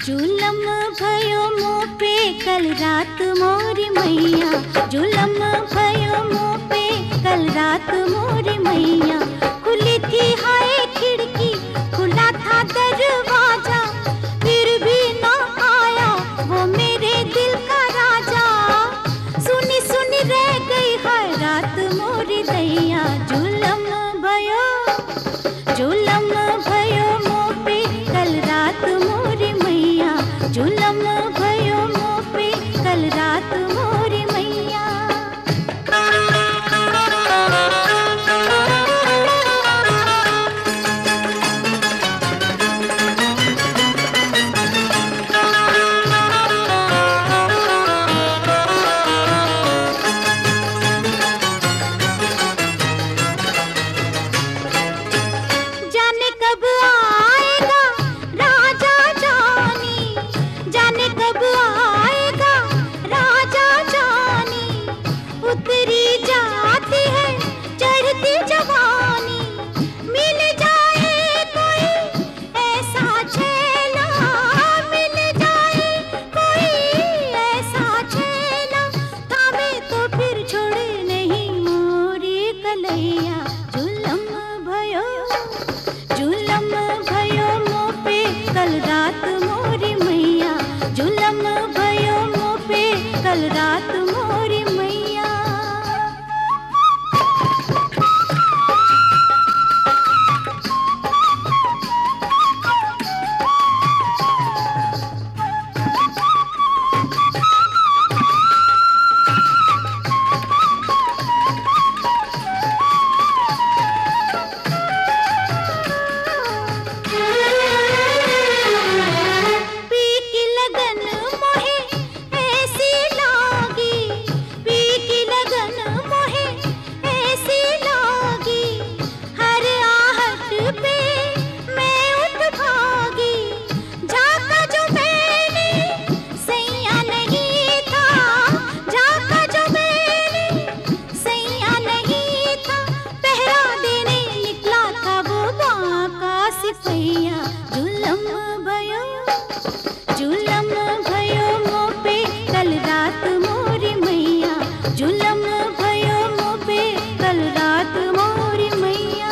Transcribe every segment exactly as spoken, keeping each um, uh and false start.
जुलम भयो मुँह पे कल रात मोरी मैया, जुलम भयो मुँह पे कल रात मोरी मैया। खुली थी हाय खिड़की, खुला था दरवाजा, फिर भी ना आया वो मेरे दिल का राजा। सुनी सुनी रह गई हर रात मोरी दैया। जुलम भयो, जुलम भयो मुँह पे कल रात मोरी मैया, जुलम भयो मुँह पे कल रात मोरी मैया। जाने कब आएगा राजा जानी, जाने कब आएगा राजा जानी। उतरी जाती है चढ़ती जवानी, मिल जाए कोई ऐसा छेला, मिल जाए कोई ऐसा छेला, थामे तो फिर छोड़े नहीं मोरी कलैया। जुलम भयो, जुलम भयो मुँह पे कल रात मोरी मैया, जुलम भयो मुँह पे कल रात मोरी मैया। पी की लगन मोहे ऐसी लागी, पी की लगन मोहे ऐसी लागी, हर आहट पे मैं उठ भागी। झाका जो मैंने सैया नहीं था, झाका जो मैंने सैया नहीं था, पहरा देने निकला था वो बांका सिपैया। जुलम भयो, जुलम भयो मुँह पे कल रात मोरी मैया, जुलम भयो मुँह पे कल रात मोरी मैया।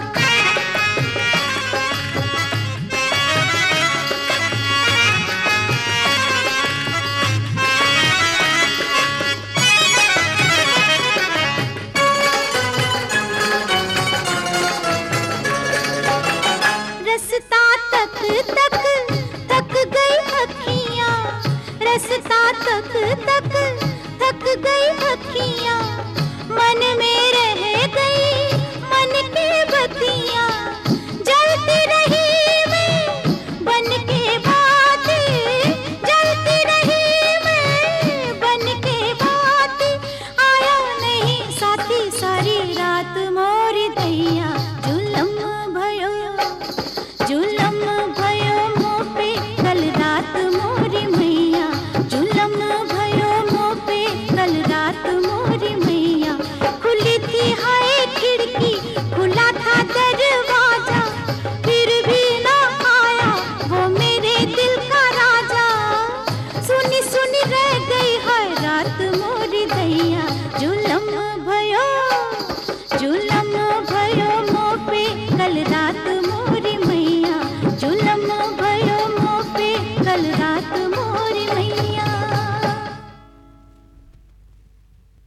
रस्ता तक तक थक गई अखियाँ, रस्ता तक तक थक गई अखियाँ, मन में रह गई मन की बत्तियाँ। जलती रही मैं बन के बाती, जलती रही मैं बन के बाती, आया नहीं साथी सारी रात मोरी दैया। जुलम भयो, जुलम भयो मुँह पे कल रात मोरी मैया, जुलम भयो मुँह पे कल रात मोरी मैया। खुली थी हाय खिड़की, खुला था दरवाजा, फिर भी ना आया वो मेरे दिल